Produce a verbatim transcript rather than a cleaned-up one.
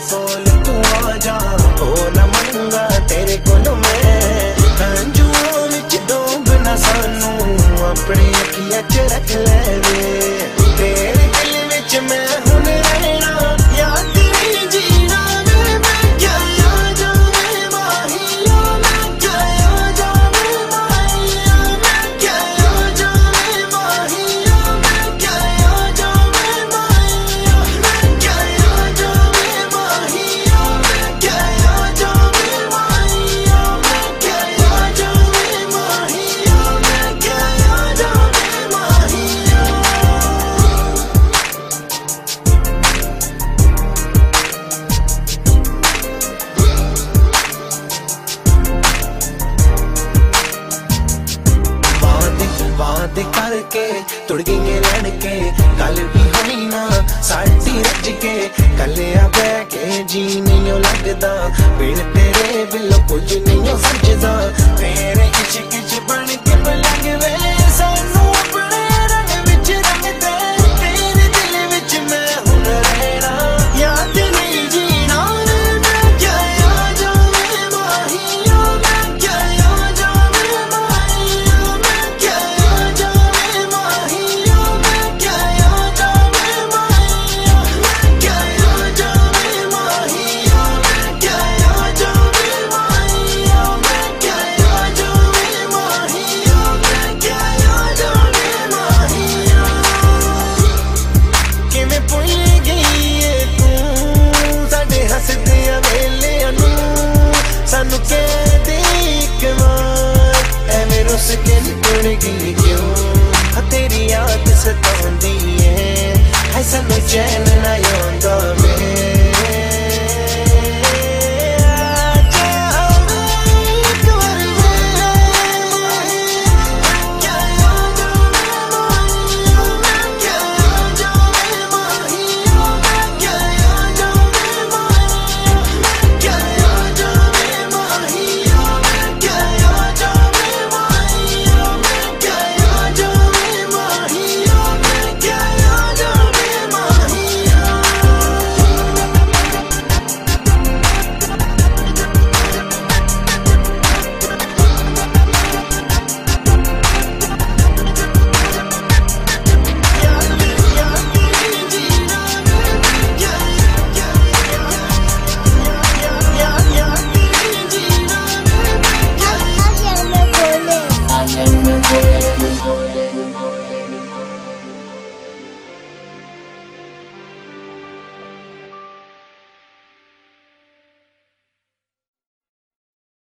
कोल तू आ जा, हो ना मंगा तेरे कोल मैं, हंजुओं विच डूब ना सानू अपनी अखियां च रख ले वे, तेरे दिल विच मैं हुण रहना या तेरी जीना वे, मैं क्या आ जावे माहिया, मैं क्या आ जावे माहिया, मैं क्या आ जावे माहिया, मैं क्या आ जावे माहिया, मैं क्या आ जावे माहिया, मैं क्या आ जावे माहिया, मैं क्या आ जावे माहिया, मैं क्या आ जावे माहिया। वादे करके तुड़ गई रड़ के गल भी होई ना साडी रज के, कलिया बह के जी नहीं लगदा बिन तेरे बिल कुछ नहीं।